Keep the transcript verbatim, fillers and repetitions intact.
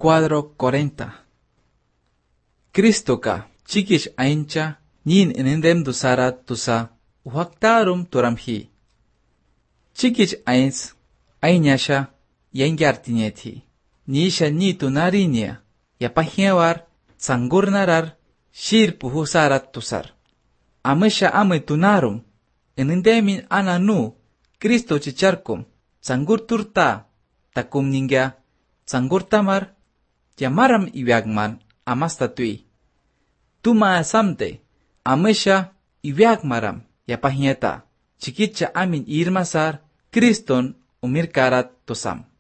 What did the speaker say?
Cuadro cuarenta. Cristo ka, chikish aincha, nin inindem dusara tusa, uhaktarum turamhi. Chikish ains, ainyasha, yengyartinyeti. Nisha ni tunarinya, yapahyawar, sangurnarar, shir puhusarat tusar. Amesha ame tunarum, inindemin ananu, Cristo chicharkum, sangur turta, takum ningya, sangur tamar, yamaram ibyagman, amastatui. Tuma asamte, amesha ibyagmaram, yapahyeta, chikitcha amin irmasar, Kriston umirkarat tosam.